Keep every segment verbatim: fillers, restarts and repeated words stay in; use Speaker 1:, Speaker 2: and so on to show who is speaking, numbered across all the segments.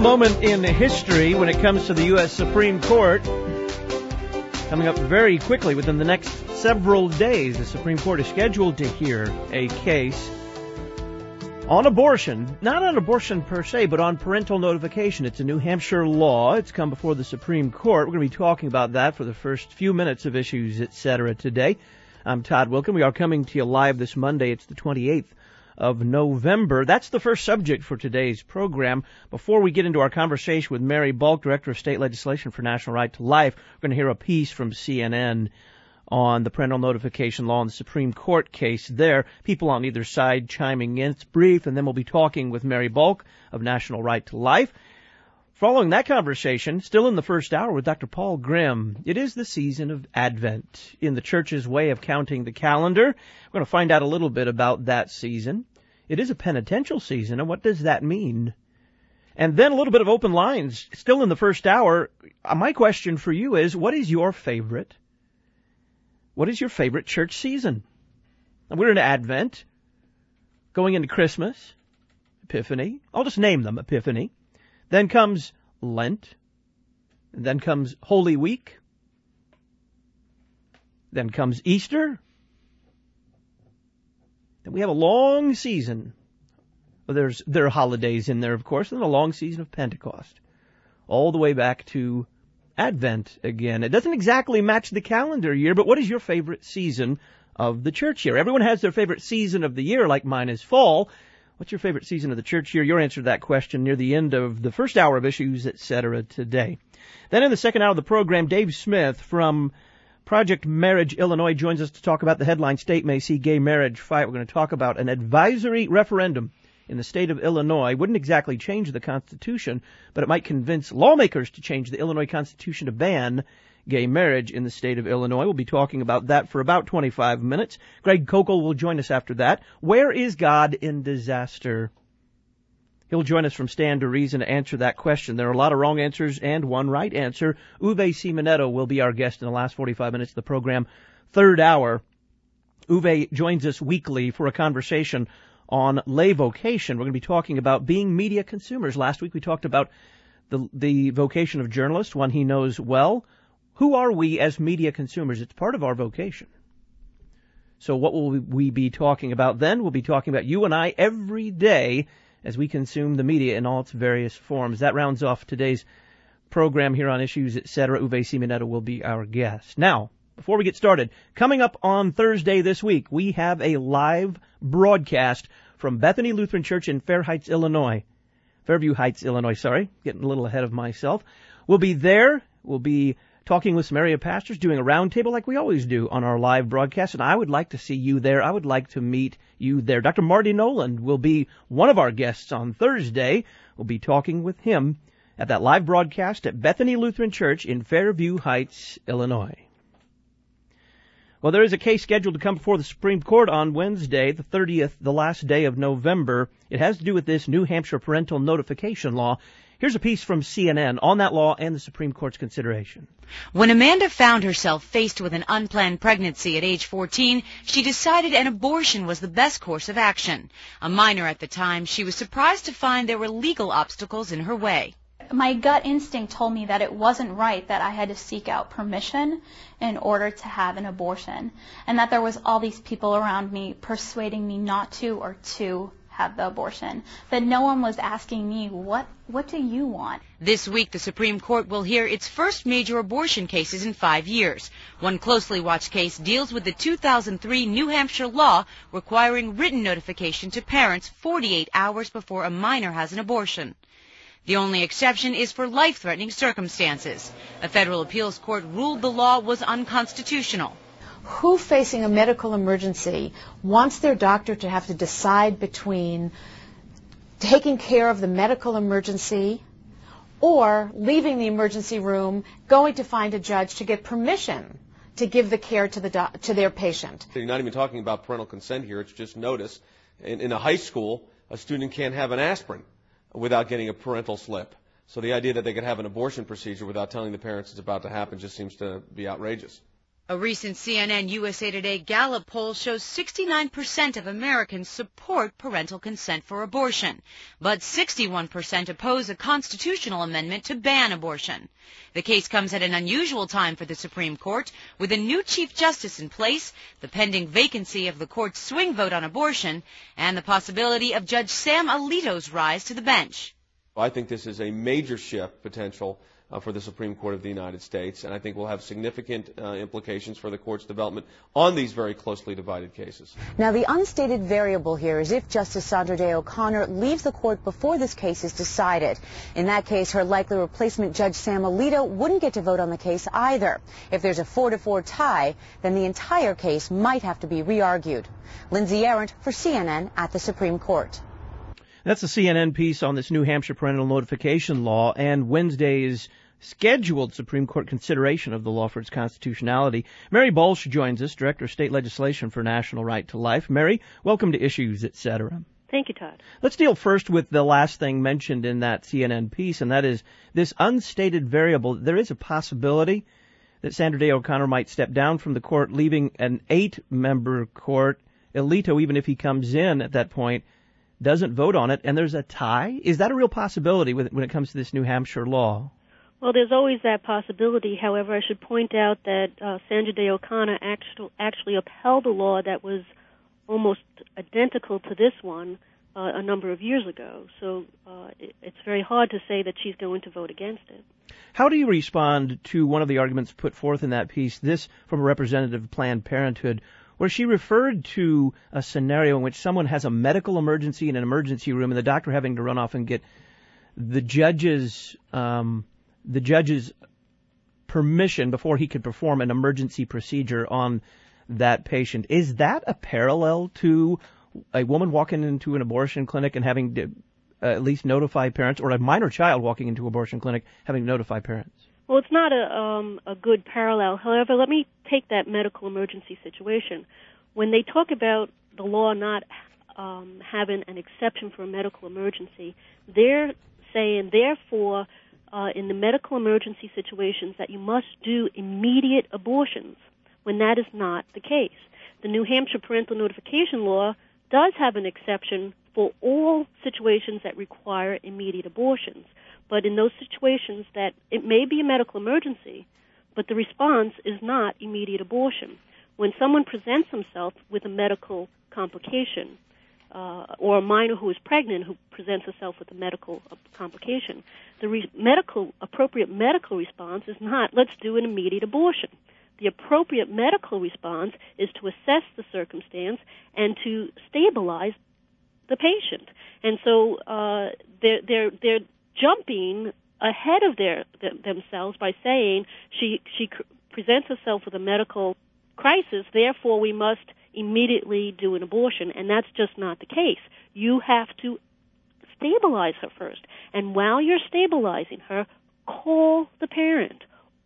Speaker 1: moment in history when it comes to the U S Supreme Court. Coming up very quickly within the next several days, the Supreme Court is scheduled to hear a case on abortion. Not on abortion per se, but on parental notification. It's a New Hampshire law. It's come before the Supreme Court. We're going to be talking about that for the first few minutes of Issues, et cetera today. I'm Todd Wilken. We are coming to you live this Monday. It's the twenty-eighth of November. That's the first subject for today's program. Before we get into our conversation with Mary Bulk, Director of State Legislation for National Right to Life, we're going to hear a piece from C N N on the parental notification law and the Supreme Court case there. People on either side chiming in. It's brief, and then we'll be talking with Mary Bulk of National Right to Life. Following that conversation, still in the first hour with Doctor Paul Grimm, it is the season of Advent in the Church's way of counting the calendar. We're going to find out a little bit about that season. It is a penitential season, and what does that mean? And then a little bit of open lines. Still in the first hour, my question for you is, what is your favorite? What is your favorite church season? And we're in Advent, going into Christmas, Epiphany. I'll just name them, Epiphany. Then comes Lent. And then comes Holy Week. Then comes Easter. Then we have a long season. Well, there's there are holidays in there, of course, and a long season of Pentecost. All the way back to Advent again. It doesn't exactly match the calendar year, but what is your favorite season of the church year? Everyone has their favorite season of the year, like mine is fall. What's your favorite season of the church year? Your answer to that question near the end of the first hour of Issues, et cetera today. Then in the second hour of the program, Dave Smith from Project Marriage Illinois joins us to talk about the headline, State May See Gay Marriage Fight. We're going to talk about an advisory referendum in the state of Illinois. Wouldn't exactly change the Constitution, but it might convince lawmakers to change the Illinois Constitution to ban gay marriage in the state of Illinois. We'll be talking about that for about twenty-five minutes. Greg Kokel will join us after that. Where is God in disaster? He'll join us from Stand to Reason to answer that question. There are a lot of wrong answers and one right answer. Uwe Simonetto will be our guest in the last forty-five minutes of the program. Third hour, Uwe joins us weekly for a conversation on lay vocation. We're going to be talking about being media consumers. Last week we talked about the, the vocation of journalist, one he knows well. Who are we as media consumers? It's part of our vocation. So what will we be talking about then? We'll be talking about you and I every day as we consume the media in all its various forms. That rounds off today's program here on Issues, et cetera. Uwe Simonetto will be our guest. Now, before we get started, coming up on Thursday this week, we have a live broadcast from Bethany Lutheran Church in Fair Heights, Illinois. Fairview Heights, Illinois, sorry. Getting a little ahead of myself. We'll be there. We'll be talking with some area pastors, doing a roundtable like we always do on our live broadcast, and I would like to see you there. I would like to meet you there. Doctor Marty Noland will be one of our guests on Thursday. We'll be talking with him at that live broadcast at Bethany Lutheran Church in Fairview Heights, Illinois. Well, there is a case scheduled to come before the Supreme Court on Wednesday, the thirtieth, the last day of November. It has to do with this New Hampshire parental notification law. Here's a piece from C N N on that law and the Supreme Court's consideration.
Speaker 2: When Amanda found herself faced with an unplanned pregnancy at age fourteen, she decided an abortion was the best course of action. A minor at the time, she was surprised to find there were legal obstacles in her way.
Speaker 3: My gut instinct told me that it wasn't right that I had to seek out permission in order to have an abortion, and that there was all these people around me persuading me not to or to have the abortion, that no one was asking me, what what do you want?
Speaker 2: This week, the Supreme Court will hear its first major abortion cases in five years. One closely watched case deals with the two thousand three New Hampshire law requiring written notification to parents forty-eight hours before a minor has an abortion. The only exception is for life-threatening circumstances. A federal appeals court ruled the law was unconstitutional.
Speaker 4: Who facing a medical emergency wants their doctor to have to decide between taking care of the medical emergency or leaving the emergency room, going to find a judge to get permission to give the care to the do- to their patient?
Speaker 5: You're not even talking about parental consent here. It's just notice. In, in a high school, a student can't have an aspirin without getting a parental slip. So the idea that they could have an abortion procedure without telling the parents it's about to happen just seems to be outrageous.
Speaker 2: A recent C N N U S A Today Gallup poll shows sixty-nine percent of Americans support parental consent for abortion, but sixty-one percent oppose a constitutional amendment to ban abortion. The case comes at an unusual time for the Supreme Court, with a new Chief Justice in place, the pending vacancy of the court's swing vote on abortion, and the possibility of Judge Sam Alito's rise to the bench.
Speaker 5: I think this is a major shift potential Uh, for the Supreme Court of the United States, and I think will have significant uh, implications for the court's development on these very closely divided cases.
Speaker 6: Now, the unstated variable here is if Justice Sandra Day O'Connor leaves the court before this case is decided. In that case, her likely replacement, Judge Sam Alito, wouldn't get to vote on the case either. If there's a four to four tie, then the entire case might have to be re-argued. Lindsay Arendt for C N N at the Supreme Court.
Speaker 1: That's a C N N piece on this New Hampshire parental notification law and Wednesday's scheduled Supreme Court consideration of the law for its constitutionality. Mary Bolsch joins us, Director of State Legislation for National Right to Life. Mary, welcome to Issues, et cetera.
Speaker 7: Thank you, Todd.
Speaker 1: Let's deal first with the last thing mentioned in that C N N piece, and that is this unstated variable. There is a possibility that Sandra Day O'Connor might step down from the court, leaving an eight-member court. Alito, even if he comes in at that point, doesn't vote on it, and there's a tie? Is that a real possibility when it comes to this New Hampshire law?
Speaker 7: Well, there's always that possibility. However, I should point out that uh, Sandra Day O'Connor actually, actually upheld a law that was almost identical to this one uh, a number of years ago. So uh, it, it's very hard to say that she's going to vote against it.
Speaker 1: How do you respond to one of the arguments put forth in that piece, this from a representative of Planned Parenthood, where she referred to a scenario in which someone has a medical emergency in an emergency room and the doctor having to run off and get the judge's um, the judge's permission before he could perform an emergency procedure on that patient. Is that a parallel to a woman walking into an abortion clinic and having to uh, at least notify parents, or a minor child walking into an abortion clinic having to notify parents?
Speaker 7: Well, it's not a, um, a good parallel. However, let me take that medical emergency situation. When they talk about the law not um, having an exception for a medical emergency, they're saying, therefore, uh, in the medical emergency situations, that you must do immediate abortions, when that is not the case. The New Hampshire parental notification law does have an exception for all situations that require immediate abortions. But in those situations that it may be a medical emergency, but the response is not immediate abortion. When someone presents himself with a medical complication, uh, or a minor who is pregnant who presents herself with a medical complication, the re- medical appropriate medical response is not, let's do an immediate abortion. The appropriate medical response is to assess the circumstance and to stabilize the patient. And so uh, they're, they're, they're jumping ahead of their th- themselves by saying she she cr- presents herself with a medical crisis, therefore we must immediately do an abortion, and that's just not the case. You have to stabilize her first, and while you're stabilizing her, call the parent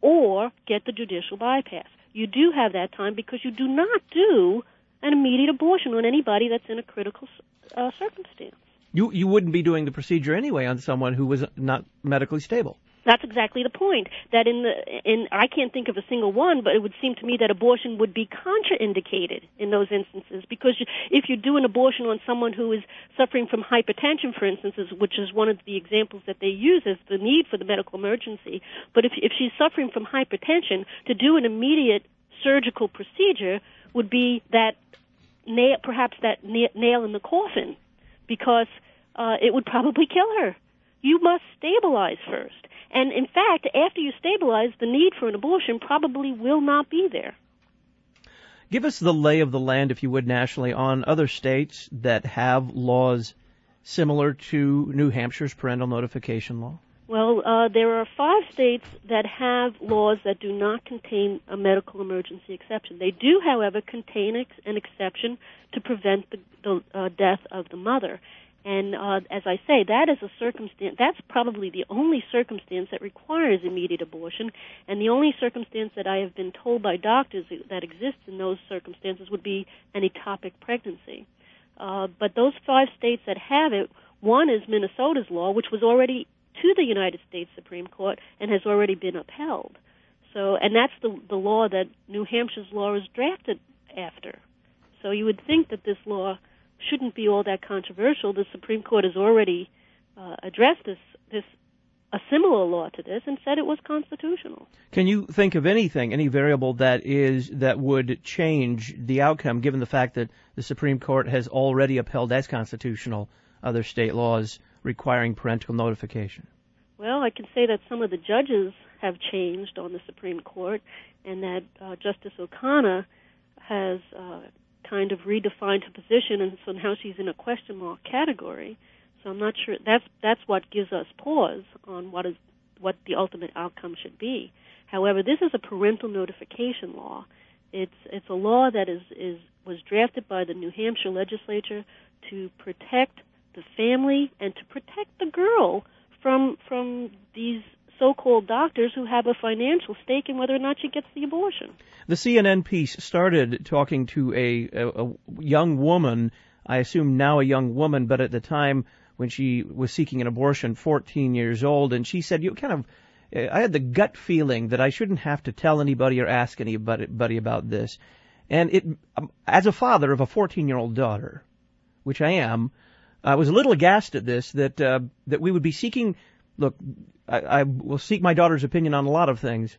Speaker 7: or get the judicial bypass. You do have that time because you do not do an immediate abortion on anybody that's in a critical uh, circumstance.
Speaker 1: You you wouldn't be doing the procedure anyway on someone who was not medically stable.
Speaker 7: That's exactly the point. That in the in I can't think of a single one, but it would seem to me that abortion would be contraindicated in those instances, because you, if you do an abortion on someone who is suffering from hypertension, for instance, which is one of the examples that they use as the need for the medical emergency, but if if she's suffering from hypertension, to do an immediate surgical procedure would be that nail, perhaps that nail in the coffin, because uh, it would probably kill her. You must stabilize first. And in fact, after you stabilize, the need for an abortion probably will not be there.
Speaker 1: Give us the lay of the land, if you would, nationally, on other states that have laws similar to New Hampshire's parental notification law.
Speaker 7: Well, uh, there are five states that have laws that do not contain a medical emergency exception. They do, however, contain ex- an exception to prevent the, the uh, death of the mother. And uh, as I say, that is a circumstance, that's probably the only circumstance that requires immediate abortion, and the only circumstance that I have been told by doctors that exists in those circumstances would be an ectopic pregnancy. Uh, but those five states that have it, one is Minnesota's law, which was already to the United States Supreme Court and has already been upheld. So, and that's the the law that New Hampshire's law is drafted after. So you would think that this law shouldn't be all that controversial. The Supreme Court has already uh, addressed this this a similar law to this and said it was constitutional.
Speaker 1: Can you think of anything, any variable that is that would change the outcome, given the fact that the Supreme Court has already upheld as constitutional other state laws requiring parental notification?
Speaker 7: Well, I can say that some of the judges have changed on the Supreme Court, and that uh, Justice O'Connor has uh, kind of redefined her position, and so now she's in a question mark category. So I'm not sure. That's that's what gives us pause on what is what the ultimate outcome should be. However, this is a parental notification law. It's it's a law that is is was drafted by the New Hampshire legislature to protect the family and to protect the girl from from these so-called doctors who have a financial stake in whether or not she gets the abortion.
Speaker 1: The C N N piece started talking to a, a, a young woman, I assume now a young woman, but at the time when she was seeking an abortion, fourteen years old, and she said, you kind of, I had the gut feeling that I shouldn't have to tell anybody or ask anybody about this. And it, as a father of a fourteen-year-old daughter, which I am, I was a little aghast at this, that uh, that we would be seeking, look, I, I will seek my daughter's opinion on a lot of things,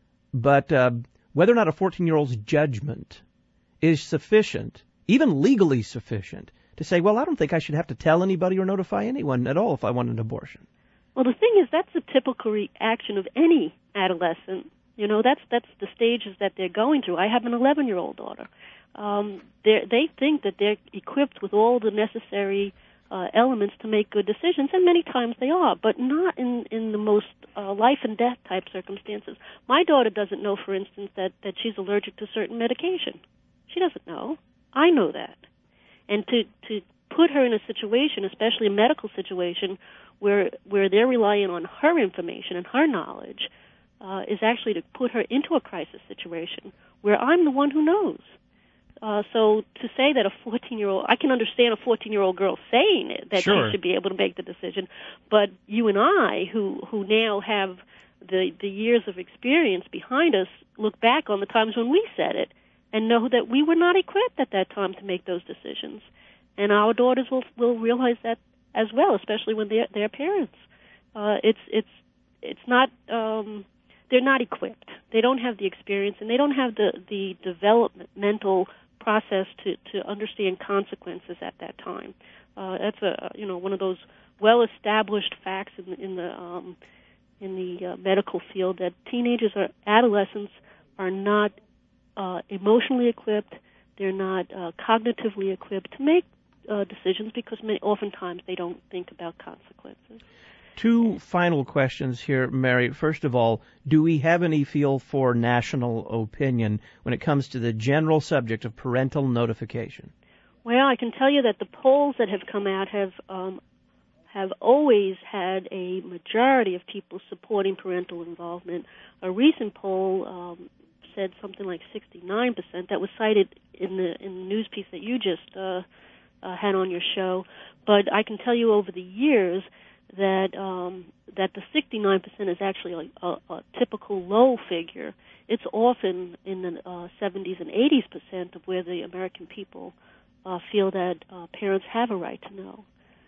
Speaker 1: but uh, whether or not a fourteen-year-old's judgment is sufficient, even legally sufficient, to say, well, I don't think I should have to tell anybody or notify anyone at all if I want an abortion.
Speaker 7: Well, the thing is, that's the typical reaction of any adolescent. You know, that's that's the stages that they're going through. I have an eleven-year-old daughter. Um, they think that they're equipped with all the necessary uh, elements to make good decisions, and many times they are, but not in, in the most uh, life-and-death type circumstances. My daughter doesn't know, for instance, that, that she's allergic to certain medication. She doesn't know. I know that. And to, to put her in a situation, especially a medical situation, where where they're relying on her information and her knowledge, uh, is actually to put her into a crisis situation where I'm the one who knows. Uh, so to say that a fourteen-year-old, I can understand a fourteen-year-old girl saying it, that
Speaker 1: sure.
Speaker 7: she should be able to make the decision, but you and I, who who now have the the years of experience behind us, look back on the times when we said it and know that we were not equipped at that time to make those decisions. And our daughters will will realize that as well, especially when they're their parents. Uh, it's it's it's not um, they're not equipped. They don't have the experience, and they don't have the the developmental process to to understand consequences at that time. Uh, that's a you know one of those well established facts in the, in the um, in the uh, medical field, that teenagers or adolescents are not uh, emotionally equipped. They're not uh, cognitively equipped to make uh, decisions because many, oftentimes they don't think about consequences.
Speaker 1: Two final questions here, Mary. First of all, do we have any feel for national opinion when it comes to the general subject of parental notification?
Speaker 7: Well, I can tell you that the polls that have come out have um, have always had a majority of people supporting parental involvement. A recent poll um, said something like sixty-nine percent. That was cited in the in the news piece that you just uh, uh, had on your show. But I can tell you over the years that um, that the sixty-nine percent is actually a, a, a typical low figure. It's often in the uh, seventies and eighties percent of where the American people uh, feel that uh, parents have a right to know,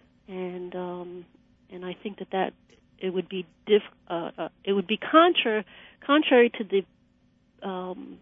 Speaker 7: and um, and I think that, that it would be diff, uh, uh, it would be contra, contrary to the um,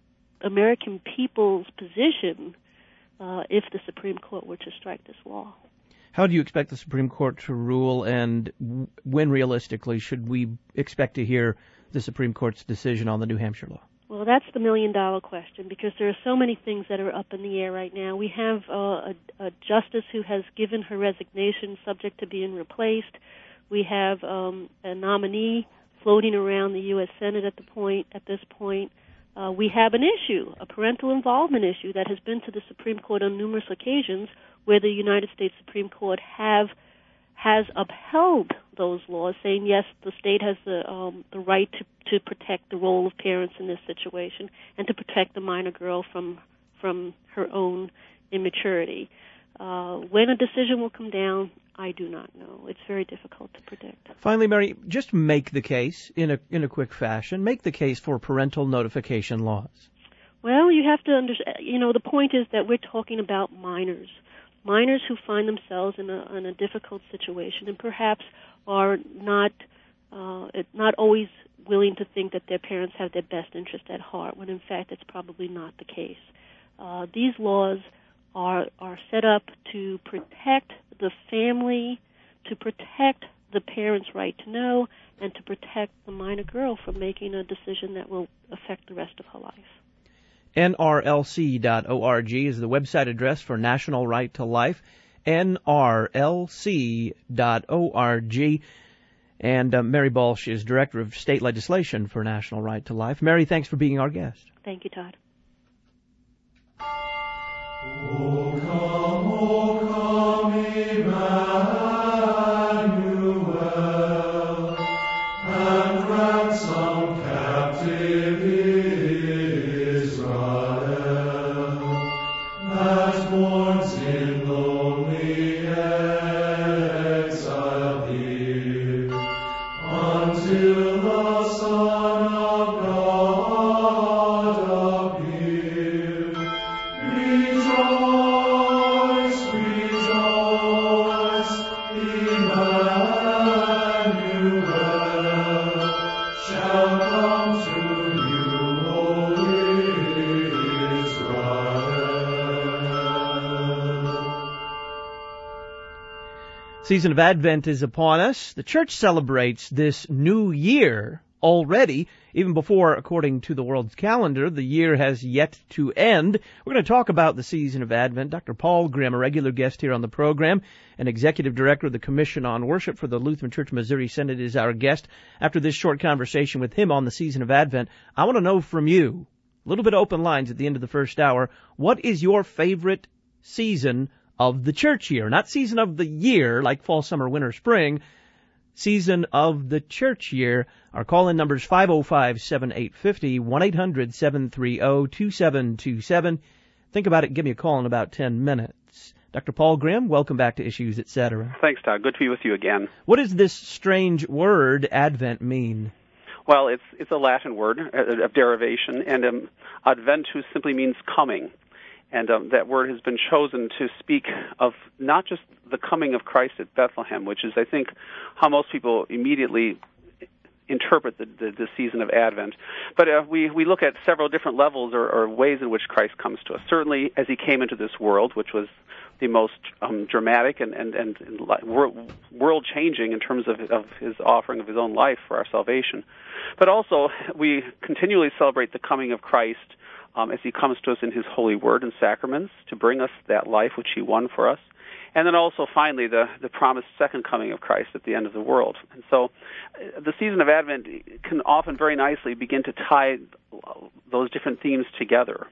Speaker 7: American people's position uh, if the Supreme Court were to strike this law.
Speaker 1: How do you expect the Supreme Court to rule, and when realistically should we expect to hear the Supreme Court's decision on the New Hampshire law?
Speaker 7: Well, that's the million-dollar question, because there are so many things that are up in the air right now. We have uh, a, a justice who has given her resignation subject to being replaced. We have um, a nominee floating around the U S Senate at the point at this point. Uh, we have an issue, a parental involvement issue, that has been to the Supreme Court on numerous occasions, where the United States Supreme Court have has upheld those laws, saying yes, the state has the um, the right to, to protect the role of parents in this situation and to protect the minor girl from from her own immaturity. Uh, when a decision will come down, I do not know. It's very difficult to predict.
Speaker 1: Finally, Mary, just make the case in a in a quick fashion. Make the case for parental notification laws.
Speaker 7: Well, you have to understand, you know, the point is that we're talking about minors. Minors who find themselves in a, in a difficult situation and perhaps are not uh, not always willing to think that their parents have their best interest at heart, when in fact it's probably not the case. Uh, these laws are are set up to protect the family, to protect the parent's right to know, and to protect the minor girl from making a decision that will affect the rest of her life.
Speaker 1: N R L C dot org is the website address for National Right to Life, N R L C dot org. And uh, Mary Balch is Director of State Legislation for National Right to Life. Mary, thanks for being our guest.
Speaker 7: Thank you, Todd.
Speaker 8: O come, O come, Emmanuel, and ransom captive Israel, that mourns in lonely exile here, until the Son of God appear. Rejoice, rejoice, Emmanuel shall come to you, O Israel.
Speaker 1: Season of Advent is upon us. The church celebrates this new year already, even before, according to the world's calendar, the year has yet to end. We're going to talk about the season of Advent. Doctor Paul Grimm, a regular guest here on the program, and Executive Director of the Commission on Worship for the Lutheran Church Missouri Synod, is our guest. After this short conversation with him on the season of Advent, I want to know from you, a little bit of open lines at the end of the first hour, what is your favorite season of the church year? Not season of the year, like fall, summer, winter, spring, season of the church year. Our call-in number is five oh five, seven eight five oh, one eight hundred, seven three oh, two seven two seven. Think about it. Give me a call in about ten minutes. Doctor Paul Grimm, welcome back to Issues, et cetera.
Speaker 9: Thanks, Todd. Good to be with you again.
Speaker 1: What does this strange word, Advent, mean?
Speaker 9: Well, it's it's a Latin word of derivation, and um, adventus simply means coming. And um, that word has been chosen to speak of not just the coming of Christ at Bethlehem, which is, I think, how most people immediately interpret the, the, the season of Advent. But uh, we, we look at several different levels or, or ways in which Christ comes to us. Certainly as he came into this world, which was the most um, dramatic and, and, and, and world-changing in terms of, of his offering of his own life for our salvation. But also we continually celebrate the coming of Christ Um, as he comes to us in his holy word and sacraments to bring us that life which he won for us. And then also, finally, the, the promised second coming of Christ at the end of the world. And so uh, the season of Advent can often very nicely begin to tie those different themes together.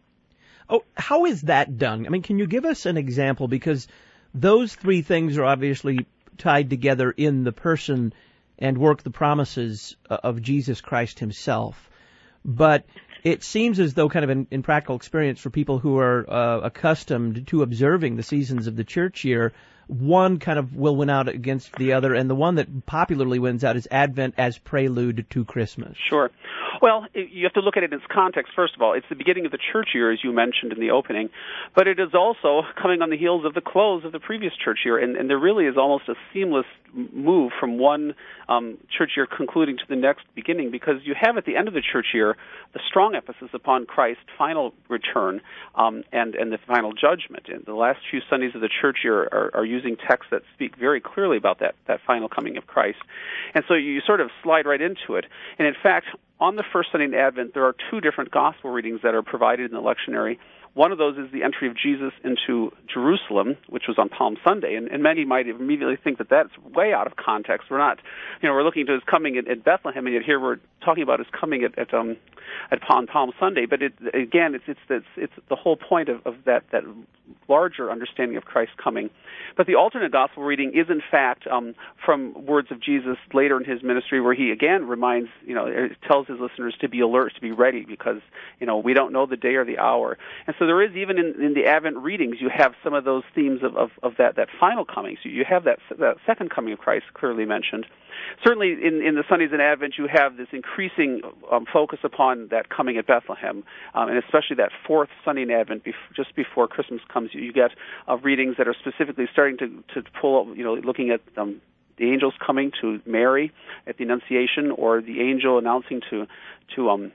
Speaker 1: Oh, how is that done? I mean, can you give us an example? Because those three things are obviously tied together in the person and work, the promises of Jesus Christ himself. But it seems as though kind of in, in practical experience for people who are uh, accustomed to observing the seasons of the church year, one kind of will win out against the other, and the one that popularly wins out is Advent as prelude to Christmas.
Speaker 9: Sure. Well, you have to look at it in its context, first of all. It's the beginning of the church year, as you mentioned in the opening, but it is also coming on the heels of the close of the previous church year, and, and there really is almost a seamless move from one um, church year concluding to the next beginning, because you have at the end of the church year the strong emphasis upon Christ's final return um, and, and the final judgment. And the last few Sundays of the church year are, are using texts that speak very clearly about that, that final coming of Christ. And so you sort of slide right into it. And in fact, on the first Sunday in Advent, there are two different gospel readings that are provided in the lectionary. One of those is the entry of Jesus into Jerusalem, which was on Palm Sunday, and, and many might immediately think that that's way out of context. We're not, you know, we're looking to his coming at, at Bethlehem, and yet here we're talking about his coming at, at um, at Palm, Palm Sunday. But it, again, it's it's it's, it's the whole point of, of that that larger understanding of Christ's coming. But the alternate gospel reading is, in fact, um, from words of Jesus later in his ministry, where he again reminds, you know, tells his listeners to be alert, to be ready, because you know we don't know the day or the hour. And so there is, even in, in the Advent readings, you have some of those themes of, of, of that that final coming. So you have that that second coming of Christ clearly mentioned. Certainly, in, in the Sundays in Advent, you have this increasing um, focus upon that coming at Bethlehem, um, and especially that fourth Sunday in Advent, bef- just before Christmas comes. You, you get uh, readings that are specifically starting to, to pull, you know, looking at um, the angels coming to Mary at the Annunciation, or the angel announcing to to um,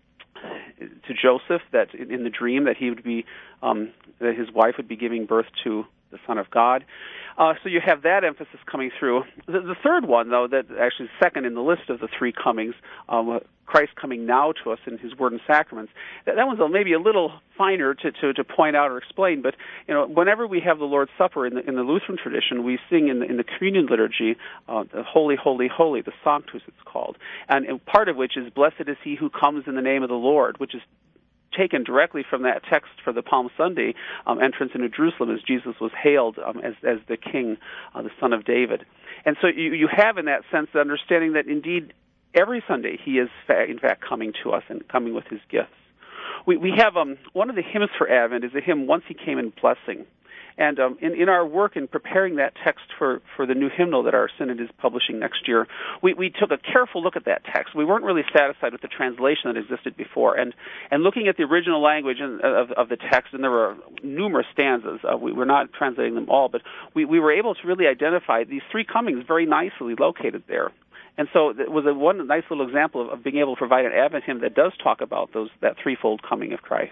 Speaker 9: to Joseph that in, in the dream that he would be um, that his wife would be giving birth to the Son of God. Uh, so you have that emphasis coming through. The, the third one, though, that actually is second in the list of the three comings, um, Christ coming now to us in his word and sacraments, that, that one's maybe a little finer to, to, to point out or explain. But you know, whenever we have the Lord's Supper in the, in the Lutheran tradition, we sing in the, in the communion liturgy, uh, the Holy, Holy, Holy, the Sanctus it's called, and, and part of which is, Blessed is he who comes in the name of the Lord, which is taken directly from that text for the Palm Sunday um, entrance into Jerusalem, as Jesus was hailed um, as, as the King, uh, the Son of David. And so you, you have, in that sense, the understanding that indeed every Sunday he is, fa- in fact, coming to us and coming with his gifts. We, we have um, one of the hymns for Advent is a hymn, Once He Came in Blessing. And um, in, in our work in preparing that text for, for the new hymnal that our synod is publishing next year, we, we took a careful look at that text. We weren't really satisfied with the translation that existed before. And, and looking at the original language in, of, of the text, and there were numerous stanzas, uh, we were not translating them all, but we, we were able to really identify these three comings very nicely located there. And so it was a one nice little example of, of being able to provide an Advent hymn that does talk about those that threefold coming of Christ.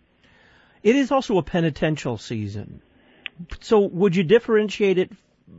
Speaker 1: It is also a penitential season. So would you differentiate it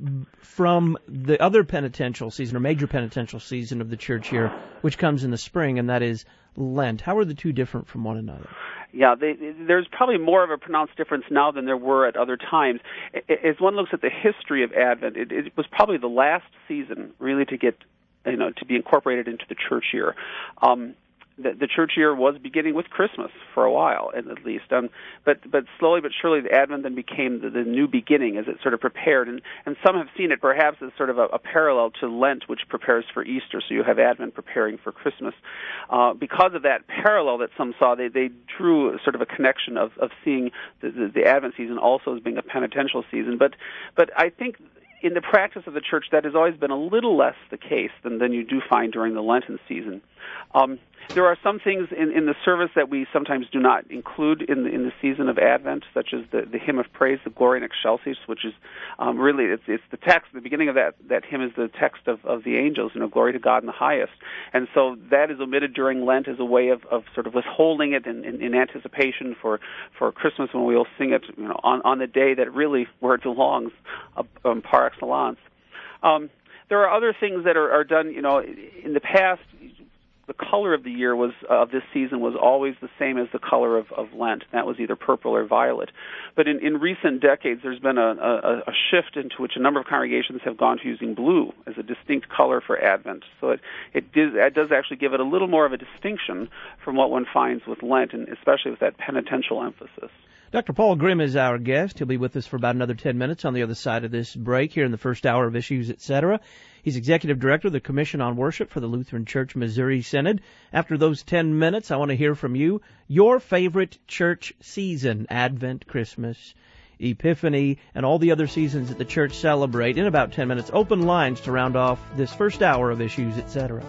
Speaker 1: from the other penitential season, or major penitential season of the church year, which comes in the spring, and that is Lent? How are the two different from one another?
Speaker 9: Yeah, they, there's probably more of a pronounced difference now than there were at other times. As one looks at the history of Advent, it, it was probably the last season really to get, you know, to be incorporated into the church year. Um, The, the church year was beginning with Christmas for a while, at least. Um, but but slowly but surely, the Advent then became the, the new beginning as it sort of prepared. And, and some have seen it perhaps as sort of a, a parallel to Lent, which prepares for Easter. So you have Advent preparing for Christmas. Uh, because of that parallel that some saw, they, they drew sort of a connection of, of seeing the, the, the Advent season also as being a penitential season. But but I think in the practice of the church, that has always been a little less the case than, than you do find during the Lenten season. Um, there are some things in, in the service that we sometimes do not include in the, in the season of Advent, such as the, the hymn of praise, the Gloria in Excelsis, which is um, really, it's, it's the text, the beginning of that, that hymn is the text of, of the angels, you know, glory to God in the highest. And so that is omitted during Lent as a way of, of sort of withholding it in, in, in anticipation for, for Christmas, when we will sing it, you know, on, on the day that really, where it belongs, uh, um, par excellence. Um, there are other things that are, are done, you know, in the past. The color of the year was of uh, this season was always the same as the color of, of Lent. That was either purple or violet. But in, in recent decades, there's been a, a, a shift into which a number of congregations have gone to using blue as a distinct color for Advent. So it it, does, it does actually give it a little more of a distinction from what one finds with Lent, and especially with that penitential emphasis.
Speaker 1: Doctor Paul Grimm is our guest. He'll be with us for about another ten minutes on the other side of this break here in the first hour of Issues, et cetera. He's Executive Director of the Commission on Worship for the Lutheran Church Missouri Synod. After those ten minutes, I want to hear from you. Your favorite church season, Advent, Christmas, Epiphany, and all the other seasons that the church celebrate. In about ten minutes, open lines to round off this first hour of Issues, et cetera.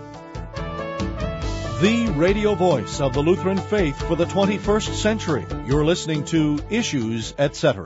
Speaker 10: The radio voice of the Lutheran faith for the twenty-first century. You're listening to Issues, et cetera.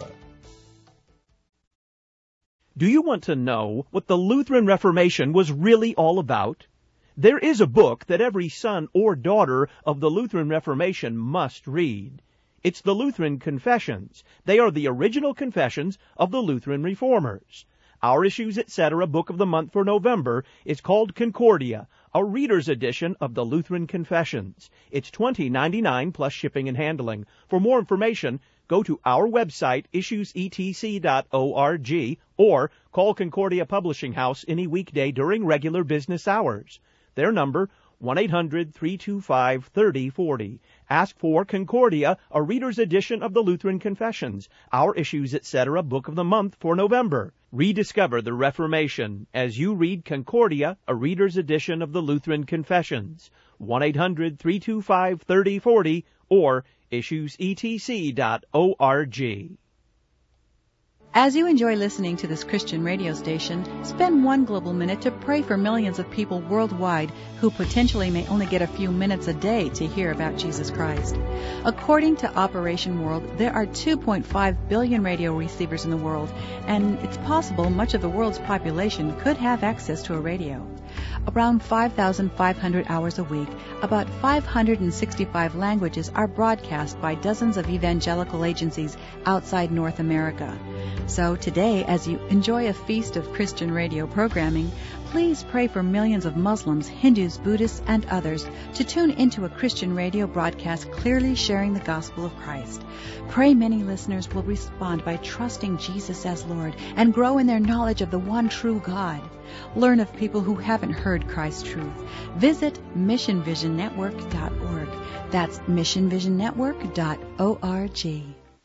Speaker 1: Do you want to know what the Lutheran Reformation was really all about? There is a book that every son or daughter of the Lutheran Reformation must read. It's the Lutheran Confessions. They are the original confessions of the Lutheran Reformers. Our Issues, et cetera. Book of the month for November is called Concordia, a reader's edition of the Lutheran Confessions. It's twenty dollars and ninety-nine cents plus shipping and handling. For more information, go to our website, issues e t c dot org, or call Concordia Publishing House any weekday during regular business hours. Their number, one eight hundred three two five three oh four oh. Ask for Concordia, a reader's edition of the Lutheran Confessions, Our Issues, et cetera book of the month for November. Rediscover the Reformation as you read Concordia, a reader's edition of the Lutheran Confessions. one eight hundred three two five three oh four oh or issues e t c dot org.
Speaker 11: As you enjoy listening to this Christian radio station, spend one global minute to pray for millions of people worldwide who potentially may only get a few minutes a day to hear about Jesus Christ. According to Operation World, there are two point five billion radio receivers in the world, and it's possible much of the world's population could have access to a radio. Around five thousand five hundred hours a week, about five hundred sixty-five languages are broadcast by dozens of evangelical agencies outside North America. So today, as you enjoy a feast of Christian radio programming, please pray for millions of Muslims, Hindus, Buddhists, and others to tune into a Christian radio broadcast clearly sharing the gospel of Christ. Pray many listeners will respond by trusting Jesus as Lord and grow in their knowledge of the one true God. Learn of people who haven't heard Christ's truth. Visit mission vision network dot org. That's mission vision network dot org.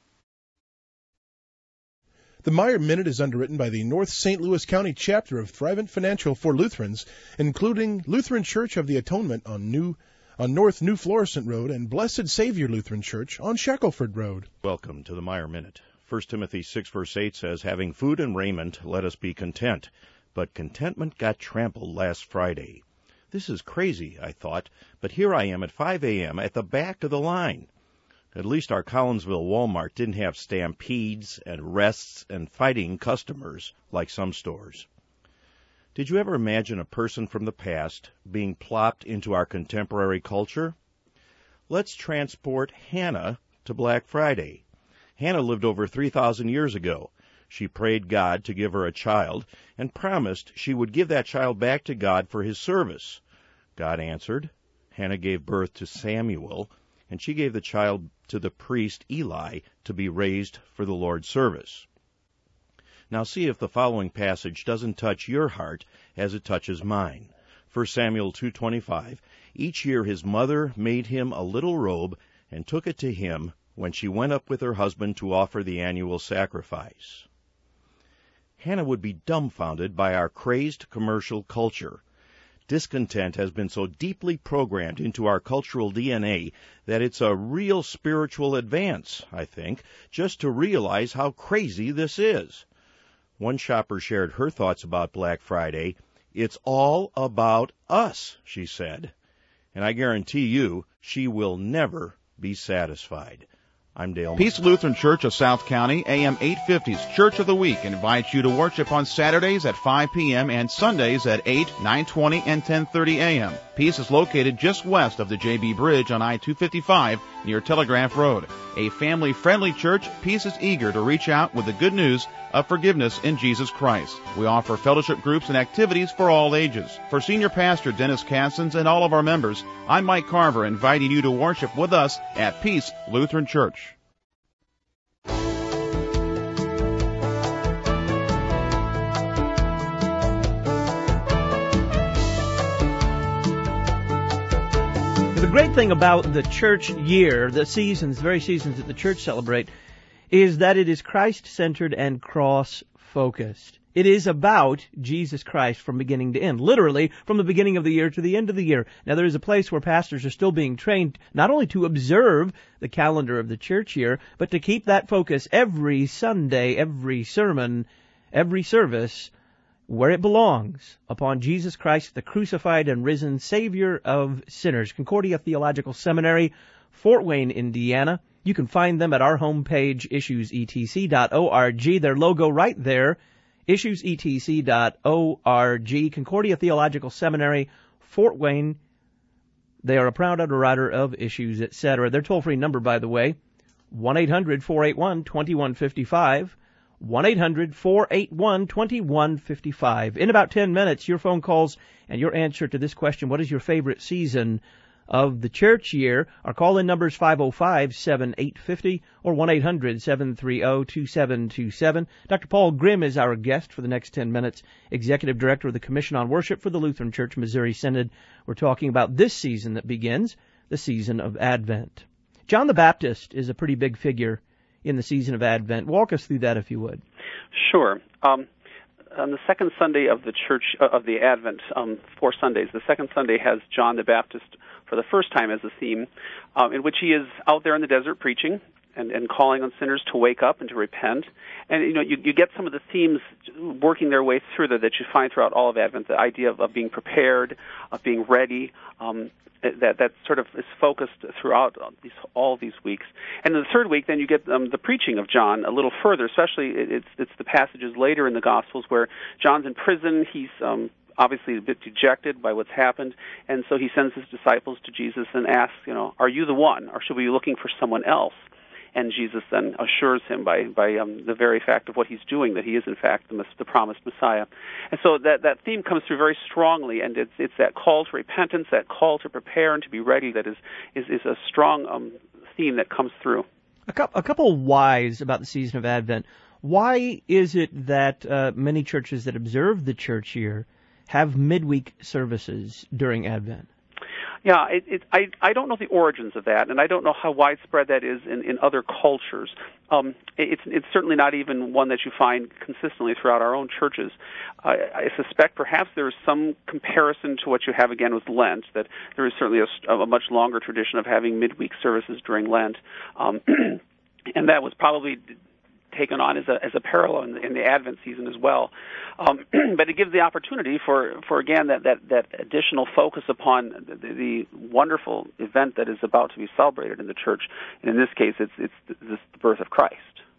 Speaker 12: The Meyer Minute is underwritten by the North Saint Louis County chapter of Thrivent Financial for Lutherans, including Lutheran Church of the Atonement on New on North New Florissant Road and Blessed Savior Lutheran Church on Shackelford Road.
Speaker 13: Welcome to the Meyer Minute. First Timothy six verse eight says, "Having food and raiment, let us be content." But contentment got trampled last Friday. This is crazy, I thought, but here I am at five a.m. at the back of the line. At least our Collinsville Walmart didn't have stampedes and arrests and fighting customers like some stores. Did you ever imagine a person from the past being plopped into our contemporary culture? Let's transport Hannah to Black Friday. Hannah lived over three thousand years ago. She prayed God to give her a child and promised she would give that child back to God for his service. God answered. Hannah gave birth to Samuel, and she gave the child to the priest Eli to be raised for the Lord's service. Now see if the following passage doesn't touch your heart as it touches mine. First Samuel two twenty-five, "Each year his mother made him a little robe and took it to him when she went up with her husband to offer the annual sacrifice." Hannah would be dumbfounded by our crazed commercial culture. Discontent has been so deeply programmed into our cultural D N A that it's a real spiritual advance, I think, just to realize how crazy this is. One shopper shared her thoughts about Black Friday. "It's all about us," she said. And I guarantee you, she will never be satisfied. I'm Dale.
Speaker 14: Peace Lutheran Church of South County, A M eight fifty's Church of the Week invites you to worship on Saturdays at five p.m. and Sundays at eight, nine twenty, and ten thirty a.m. Peace is located just west of the J B Bridge on I two fifty-five near Telegraph Road. A family-friendly church, Peace is eager to reach out with the good news of forgiveness in Jesus Christ. We offer fellowship groups and activities for all ages. For Senior Pastor Dennis Cassins and all of our members, I'm Mike Carver, inviting you to worship with us at Peace Lutheran Church.
Speaker 1: The great thing about the church year, the seasons, the very seasons that the church celebrate, is that it is Christ-centered and cross-focused. It is about Jesus Christ from beginning to end, literally from the beginning of the year to the end of the year. Now, there is a place where pastors are still being trained not only to observe the calendar of the church year, but to keep that focus every Sunday, every sermon, every service, where it belongs, upon Jesus Christ, the crucified and risen Savior of sinners. Concordia Theological Seminary, Fort Wayne, Indiana. You can find them at our homepage, issues e t c dot org. Their logo right there, issues e t c dot org. Concordia Theological Seminary, Fort Wayne. They are a proud underwriter of Issues, et cetera. Their toll-free number, by the way, one eight hundred four eight one two one five five. one eight hundred four eight one two one five five. In about ten minutes, your phone calls and your answer to this question: what is your favorite season of the church year. Our call-in number is five oh five, seven eight five oh or one eight hundred, seven three oh, two seven two seven. Doctor Paul Grimm is our guest for the next ten minutes, Executive Director of the Commission on Worship for the Lutheran Church Missouri Synod. We're talking about this season that begins, the season of Advent. John the Baptist is a pretty big figure in the season of Advent. Walk us through that, if you would.
Speaker 9: Sure. Um, on the second Sunday of the church uh, of the Advent, um, four Sundays, the second Sunday has John the Baptist for the first time as a theme, um, in which he is out there in the desert preaching and, and calling on sinners to wake up and to repent. And you know, you, you get some of the themes working their way through there that you find throughout all of Advent. The idea of, of being prepared, of being ready. Um, that that sort of is focused throughout these, all these weeks. And in the third week, then you get um, the preaching of John a little further, especially it's it's the passages later in the Gospels where John's in prison. He's um, obviously a bit dejected by what's happened, and so he sends his disciples to Jesus and asks, you know, are you the one, or should we be looking for someone else? And Jesus then assures him by by um, the very fact of what he's doing that he is in fact the, the promised Messiah. And so that that theme comes through very strongly, and it's it's that call to repentance, that call to prepare and to be ready that is is, is a strong um, theme that comes through.
Speaker 1: A, cu- a couple of whys about the season of Advent. Why is it that uh, many churches that observe the church year have midweek services during Advent?
Speaker 9: Yeah, it, it, I I don't know the origins of that, and I don't know how widespread that is in, in other cultures. Um, it's it's certainly not even one that you find consistently throughout our own churches. I, I suspect perhaps there is some comparison to what you have again with Lent, that there is certainly a, a much longer tradition of having midweek services during Lent, um, and that was probably taken on as a as a parallel in the, in the Advent season as well. Um, but it gives the opportunity for, for again, that, that, that additional focus upon the, the wonderful event that is about to be celebrated in the church. And in this case, it's, it's the, the birth of Christ.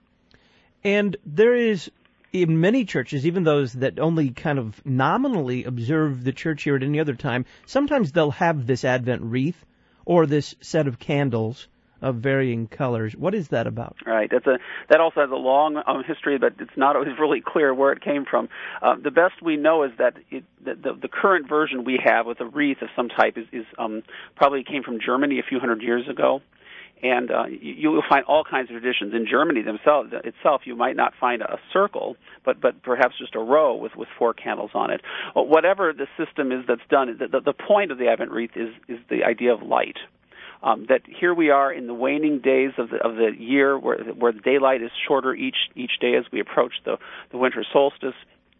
Speaker 1: And there is, in many churches, even those that only kind of nominally observe the church year at any other time, sometimes they'll have this Advent wreath or this set of candles of varying colors. What is that about?
Speaker 9: Right. That's a that also has a long um, history, but it's not always really clear where it came from. Uh, the best we know is that it, the, the, the current version we have with a wreath of some type is, is um, probably came from Germany a few hundred years ago. And uh, you, you will find all kinds of traditions. In Germany themselves, itself, you might not find a circle, but, but perhaps just a row with, with four candles on it. Well, whatever the system is that's done, the, the point of the Advent wreath is, is the idea of light. Um, that here we are in the waning days of the of the year, where where the daylight is shorter each each day as we approach the, the winter solstice,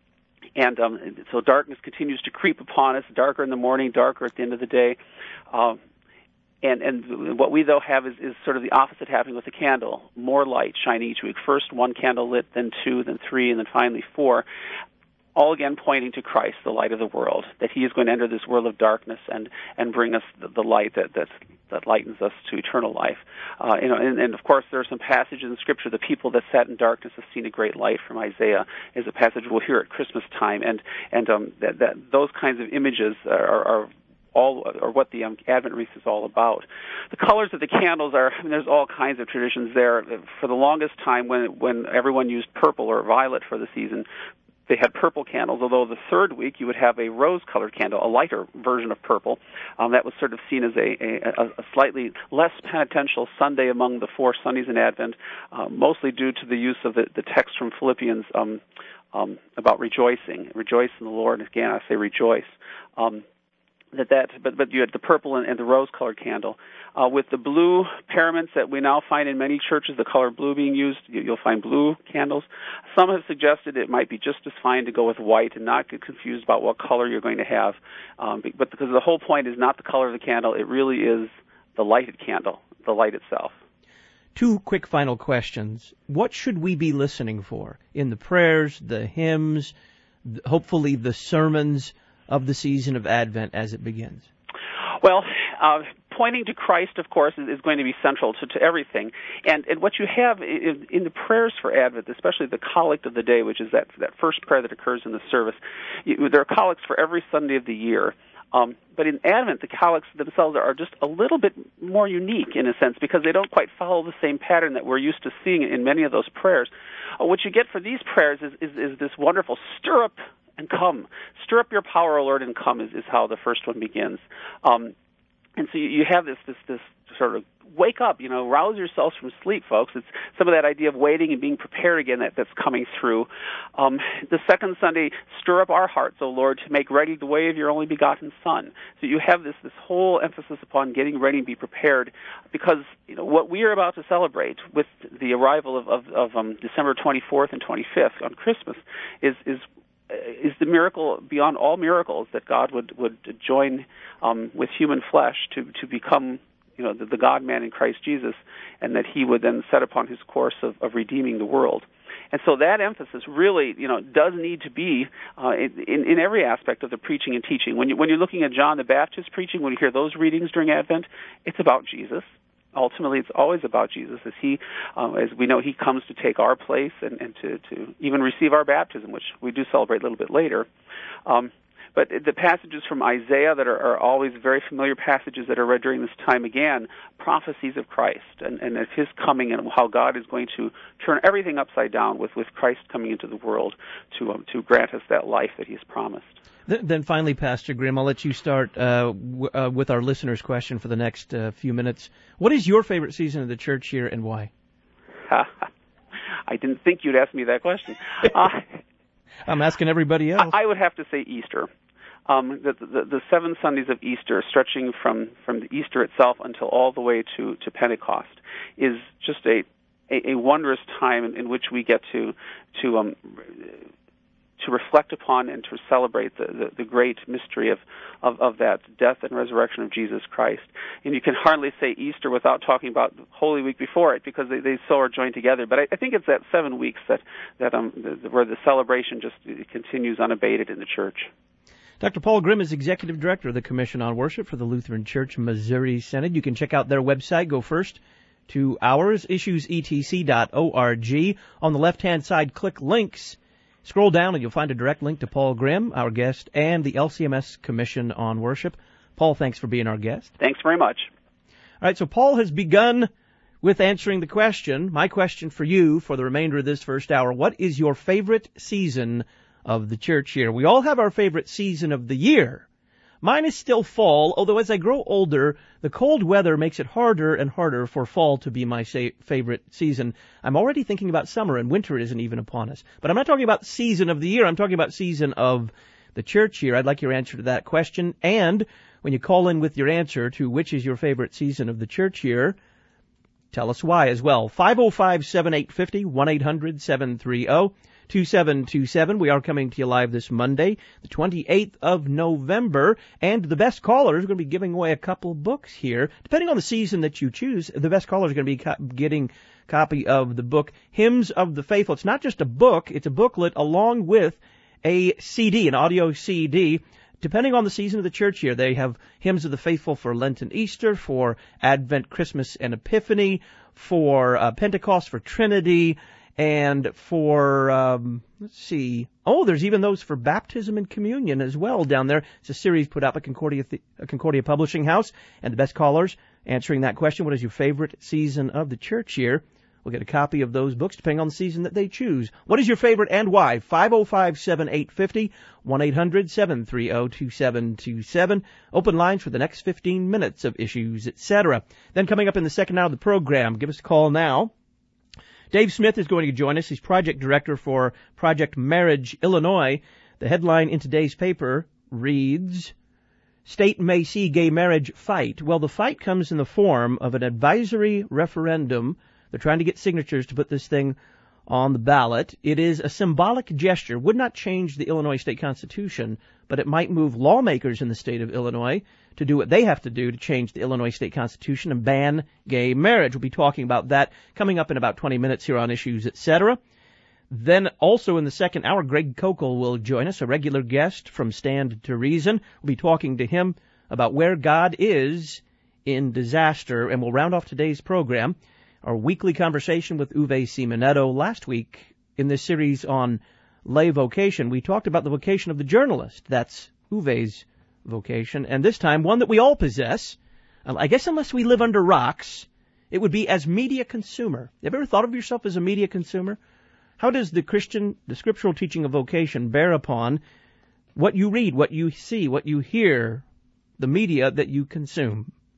Speaker 9: and um, so darkness continues to creep upon us. Darker in the morning, darker at the end of the day, um, and and what we though have is, is sort of the opposite happening with the candle. More light shining each week. First one candle lit, then two, then three, and then finally four. All again pointing to Christ, the light of the world, that He is going to enter this world of darkness and, and bring us the, the light that, that that lightens us to eternal life. Uh, you know, and, and of course there are some passages in Scripture. The people that sat in darkness have seen a great light, from Isaiah, is a passage we'll hear at Christmas time, and and um, that, that those kinds of images are, are all or what the um, Advent wreath is all about. The colors of the candles are, I mean, there's all kinds of traditions there. For the longest time, when when everyone used purple or violet for the season, they had purple candles, although the third week you would have a rose-colored candle, a lighter version of purple. Um, that was sort of seen as a, a, a slightly less penitential Sunday among the four Sundays in Advent, uh, mostly due to the use of the, the text from Philippians um, um, about rejoicing. Rejoice in the Lord. Again, I say rejoice. Um, that that, but but you had the purple and, and the rose-colored candle. Uh, with the blue paraments that we now find in many churches, the color blue being used, you, you'll find blue candles. Some have suggested it might be just as fine to go with white and not get confused about what color you're going to have. Um, but because the whole point is not the color of the candle, it really is the lighted candle, the light itself.
Speaker 1: Two quick final questions. What should we be listening for in the prayers, the hymns, hopefully the sermons of the season of Advent as it begins?
Speaker 9: Well, uh, pointing to Christ, of course, is, is going to be central to, to everything. And, and what you have in, in the prayers for Advent, especially the collect of the day, which is that, that first prayer that occurs in the service, you, there are collects for every Sunday of the year. Um, but in Advent, the collects themselves are just a little bit more unique in a sense because they don't quite follow the same pattern that we're used to seeing in many of those prayers. Uh, what you get for these prayers is, is, is this wonderful stir up and come. Stir up your power, O Lord, and come is, is how the first one begins. Um, and so you, you have this this this sort of wake up, you know, rouse yourselves from sleep, folks. It's some of that idea of waiting and being prepared again that, that's coming through. Um, the second Sunday, stir up our hearts, O Lord, to make ready the way of your only begotten Son. So you have this this whole emphasis upon getting ready and be prepared, because you know what we are about to celebrate with the arrival of of, of um, December twenty-fourth and twenty-fifth on Christmas is is. is the miracle beyond all miracles that God would would join um, with human flesh to to become, you know, the, the God-man in Christ Jesus, and that he would then set upon his course of, of redeeming the world. And so that emphasis really, you know, does need to be uh, in, in every aspect of the preaching and teaching. When you when you're looking at John the Baptist preaching, when you hear those readings during Advent, it's about Jesus. Ultimately, it's always about Jesus, as he, um, as we know, he comes to take our place and, and to, to even receive our baptism, which we do celebrate a little bit later. Um, but the passages from Isaiah that are, are always very familiar passages that are read during this time, again, prophecies of Christ and, and of his coming and how God is going to turn everything upside down with, with Christ coming into the world to um, to grant us that life that he has promised.
Speaker 1: Then finally, Pastor Grimm, I'll let you start uh, w- uh, with our listener's question for the next uh, few minutes. What is your favorite season of the church year, and why?
Speaker 9: I didn't think you'd ask me that question. Uh,
Speaker 1: I'm asking everybody else.
Speaker 9: I would have to say Easter. Um, the, the, the seven Sundays of Easter, stretching from, from the Easter itself until all the way to, to Pentecost, is just a, a, a wondrous time in, in which we get to to um, to reflect upon and to celebrate the, the, the great mystery of, of, of that death and resurrection of Jesus Christ. And you can hardly say Easter without talking about Holy Week before it, because they, they so are joined together. But I, I think it's that seven weeks that, that um, the, where the celebration just continues unabated in the church.
Speaker 1: Doctor Paul Grimm is Executive Director of the Commission on Worship for the Lutheran Church Missouri Synod. You can check out their website. Go first to ours, issues e t c dot org. On the left-hand side, click links. Scroll down and you'll find a direct link to Paul Grimm, our guest, and the L C M S Commission on Worship. Paul, thanks for being our guest.
Speaker 9: Thanks very much.
Speaker 1: All right, so Paul has begun with answering the question. My question for you for the remainder of this first hour: what is your favorite season of the church year? We all have our favorite season of the year. Mine is still fall, although as I grow older, the cold weather makes it harder and harder for fall to be my sa- favorite season. I'm already thinking about summer, and winter isn't even upon us. But I'm not talking about season of the year. I'm talking about season of the church year. I'd like your answer to that question. And when you call in with your answer to which is your favorite season of the church year, tell us why as well. five oh five, seven eight five oh, one eight hundred, seven three oh. two seven two seven. We are coming to you live this Monday, the twenty-eighth of November, and the best callers are going to be giving away a couple books here. Depending on the season that you choose, the best callers are going to be co- getting a copy of the book Hymns of the Faithful. It's not just a book, it's a booklet along with a C D, an audio C D. Depending on the season of the church year, they have Hymns of the Faithful for Lent and Easter, for Advent, Christmas, and Epiphany, for uh, Pentecost, for Trinity, and for, um, let's see, oh, there's even those for baptism and communion as well down there. It's a series put out by Concordia, Th- Concordia Publishing House. And the best callers answering that question, what is your favorite season of the church year? We'll get a copy of those books depending on the season that they choose. What is your favorite and why? five oh five, seven eight five oh, one eight hundred, seven three oh, two seven two seven. Open lines for the next fifteen minutes of issues, et cetera. Then coming up in the second hour of the program, give us a call now. Dave Smith is going to join us. He's project director for Project Marriage Illinois. The headline in today's paper reads, State May See Gay Marriage Fight. Well, the fight comes in the form of an advisory referendum. They're trying to get signatures to put this thing on the ballot. It is a symbolic gesture, would not change the Illinois state constitution, but it might move lawmakers in the state of Illinois to do what they have to do to change the Illinois state constitution and ban gay marriage. We'll be talking about that coming up in about twenty minutes here on Issues, et cetera. Then also in the second hour, Greg Kokel will join us, a regular guest from Stand to Reason. We'll be talking to him about where God is in disaster, and we'll round off today's program, our weekly conversation with Uwe Simonetto. Last week in this series on lay vocation, we talked about the vocation of the journalist. That's Uwe's vocation, and this time one that we all possess. I guess unless we live under rocks, it would be as media consumer. Have you ever thought of yourself as a media consumer? How does the Christian, the scriptural teaching of vocation bear upon what you read, what you see, what you hear, the media that you consume?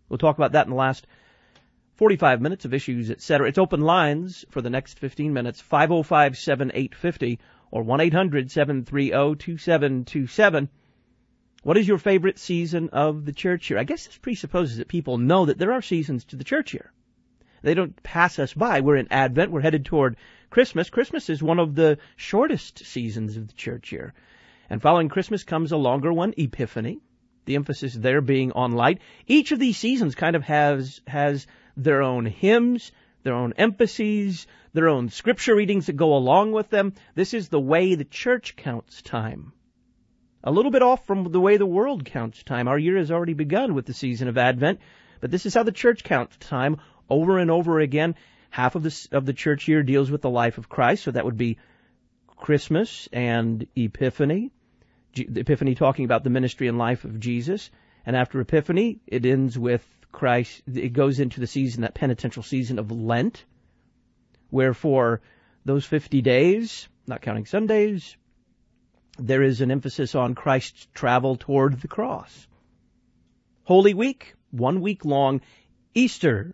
Speaker 1: We'll talk about that in the last forty-five minutes of Issues, et cetera. It's open lines for the next fifteen minutes, five oh five, seven eight five oh or one eight hundred, seven three zero, two seven two seven. What is your favorite season of the church year? I guess this presupposes that people know that there are seasons to the church year. They don't pass us by. We're in Advent. We're headed toward Christmas. Christmas is one of the shortest seasons of the church year. And following Christmas comes a longer one, Epiphany. The emphasis there being on light. Each of these seasons kind of has has their own hymns, their own emphases, their own scripture readings that go along with them. This is the way the church counts time. A little bit off from the way the world counts time. Our year has already begun with the season of Advent, but this is how the church counts time over and over again. Half of the, of the church year deals with the life of Christ, so that would be Christmas and Epiphany. The Epiphany talking about the ministry and life of Jesus. And after Epiphany, it ends with Christ. It goes into the season, that penitential season of Lent, where for those fifty days, not counting Sundays, there is an emphasis on Christ's travel toward the cross. Holy Week, one week long. Easter,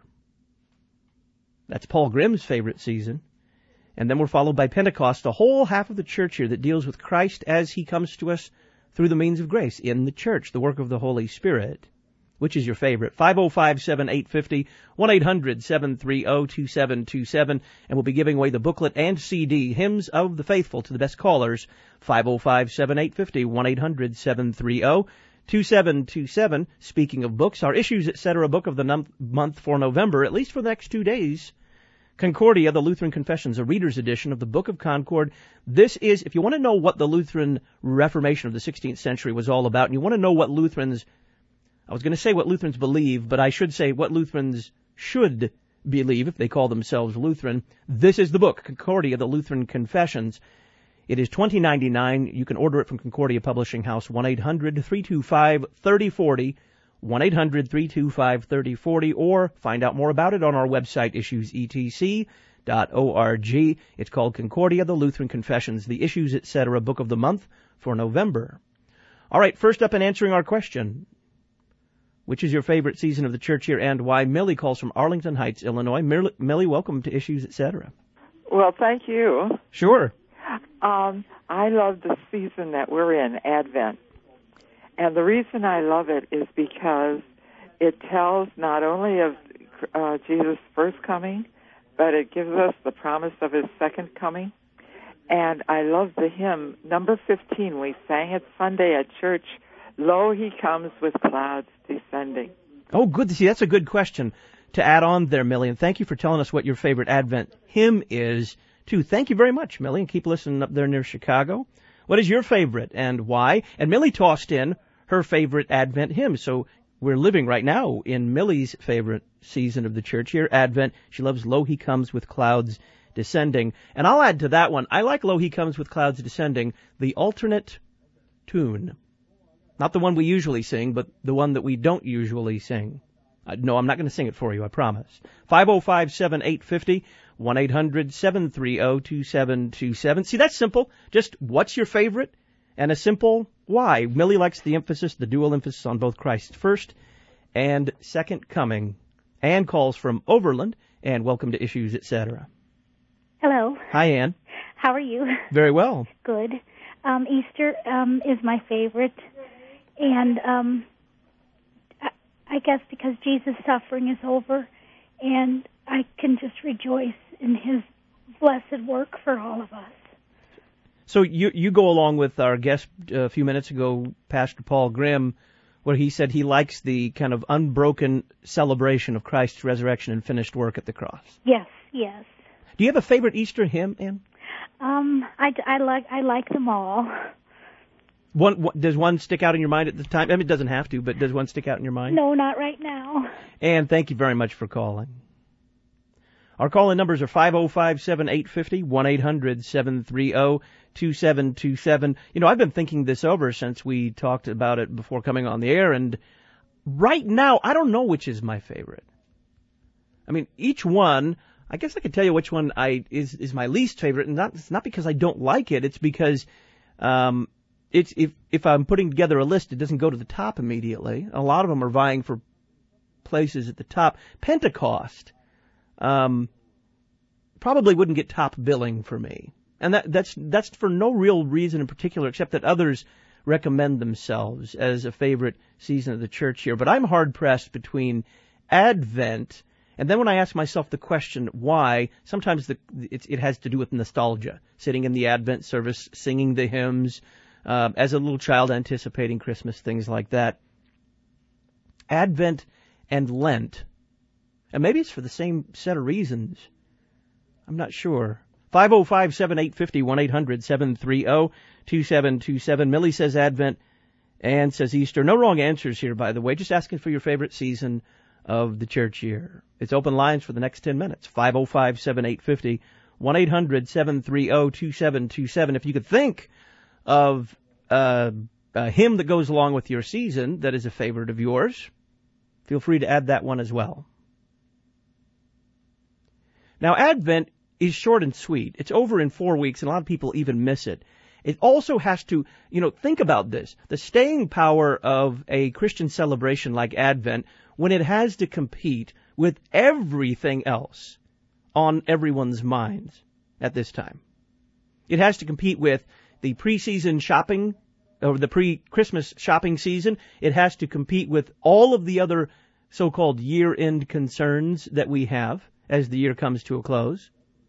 Speaker 1: that's Paul Grimm's favorite season. And then we're followed by Pentecost, a whole half of the church year that deals with Christ as he comes to us through the means of grace in the church, the work of the Holy Spirit. Which is your favorite? five oh five, seven eight five oh, one eight hundred, seven three zero, two seven two seven. And we'll be giving away the booklet and C D, Hymns of the Faithful, to the best callers. five oh five, seven eight five oh, one eight hundred, seven three zero, two seven two seven. Speaking of books, our Issues, et cetera. book of the num- month for November, at least for the next two days, Concordia, the Lutheran Confessions, a reader's edition of the Book of Concord. This is, if you want to know what the Lutheran Reformation of the sixteenth century was all about, and you want to know what Lutherans, I was going to say what Lutherans believe, but I should say what Lutherans should believe if they call themselves Lutheran, this is the book, Concordia, the Lutheran Confessions. It is twenty ninety-nine. You can order it from Concordia Publishing House, one eight hundred, three two five, three oh four oh, one eight hundred, three two five, three oh four oh, or find out more about it on our website, issues e t c dot org. It's called Concordia, the Lutheran Confessions, the Issues, et cetera. Book of the month for November. All right, first up in answering our question, which is your favorite season of the church year and why? Millie calls from Arlington Heights, Illinois. Millie, welcome to Issues, et cetera.
Speaker 15: Well, thank you.
Speaker 1: Sure.
Speaker 15: Um, I love the season that we're in, Advent. And the reason I love it is because it tells not only of uh, Jesus' first coming, but it gives us the promise of his second coming. And I love the hymn, number fifteen. We sang it Sunday at church, Lo, he comes with clouds descending.
Speaker 1: Oh, good to see. That's a good question to add on there, Millie. And thank you for telling us what your favorite Advent hymn is, too. Thank you very much, Millie, and keep listening up there near Chicago. What is your favorite and why? And Millie tossed in her favorite Advent hymn. So we're living right now in Millie's favorite season of the church year, Advent. She loves Lo, he comes with clouds descending. And I'll add to that one, I like Lo, he comes with clouds descending, the alternate tune. Not the one we usually sing, but the one that we don't usually sing. Uh, no, I'm not going to sing it for you, I promise. five oh five, seven eight five oh, one eight hundred, seven three zero, two seven two seven. See, that's simple. Just what's your favorite? And a simple why. Millie likes the emphasis, the dual emphasis on both Christ's first and second coming. Ann calls from Overland, and welcome to Issues, et cetera.
Speaker 16: Hello.
Speaker 1: Hi, Ann.
Speaker 16: How are you?
Speaker 1: Very well.
Speaker 16: Good. Um, Easter um, is my favorite. And um, I guess because Jesus' suffering is over, and I can just rejoice in his blessed work for all of us.
Speaker 1: So you you go along with our guest a few minutes ago, Pastor Paul Grimm, where he said he likes the kind of unbroken celebration of Christ's resurrection and finished work at the cross.
Speaker 16: Yes, yes.
Speaker 1: Do you have a favorite Easter hymn, Ann?
Speaker 16: Um, I, I like I like them all.
Speaker 1: One, one, does one stick out in your mind at the time? I mean, it doesn't have to, but does one stick out in your mind?
Speaker 16: No, not right now.
Speaker 1: And thank you very much for calling. Our call-in numbers are five oh five, seven eight five oh, one eight hundred, seven three zero, two seven two seven. You know, I've been thinking this over since we talked about it before coming on the air, and right now, I don't know which is my favorite. I mean, each one, I guess I could tell you which one I is, is my least favorite, and not, it's not because I don't like it, it's because... um It's if if I'm putting together a list, it doesn't go to the top immediately. A lot of them are vying for places at the top. Pentecost um, probably wouldn't get top billing for me. And that, that's that's for no real reason in particular, except that others recommend themselves as a favorite season of the church year. But I'm hard-pressed between Advent, and then when I ask myself the question why, sometimes the, it, it has to do with nostalgia. Sitting in the Advent service, singing the hymns, uh, as a little child anticipating Christmas, things like that. Advent and Lent. And maybe it's for the same set of reasons. I'm not sure. five oh five, seven eight five oh, one eight hundred, seven three oh, two seven two seven. Millie says Advent. Ann says Easter. No wrong answers here, by the way. Just asking for your favorite season of the church year. It's open lines for the next ten minutes. five oh five, seven eight five oh, one eight hundred, seven three oh, two seven two seven. If you could think of uh, a hymn that goes along with your season that is a favorite of yours, feel free to add that one as well. Now, Advent is short and sweet. It's over in four weeks, and a lot of people even miss it. It also has to, you know, think about this. The staying power of a Christian celebration like Advent, when it has to compete with everything else on everyone's minds at this time. It has to compete with the preseason shopping, or the pre-Christmas shopping season. It has to compete with all of the other so-called year-end concerns that we have as the year comes to a close.